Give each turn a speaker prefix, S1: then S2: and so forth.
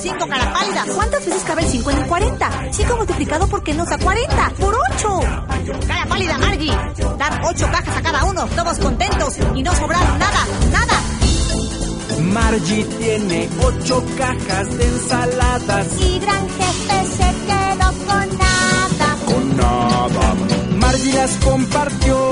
S1: 5, cara pálida.
S2: ¿Cuántas veces cabe el 5 en el 40? 5 multiplicado por qué nos da 40. ¡Por 8!
S1: Cara pálida, Margie. Dar 8 cajas a cada uno, todos contentos y no sobraron nada, nada.
S3: Margie tiene 8 cajas de ensaladas.
S4: Y gran jefe se quedó con nada.
S3: Con nada. Margie las compartió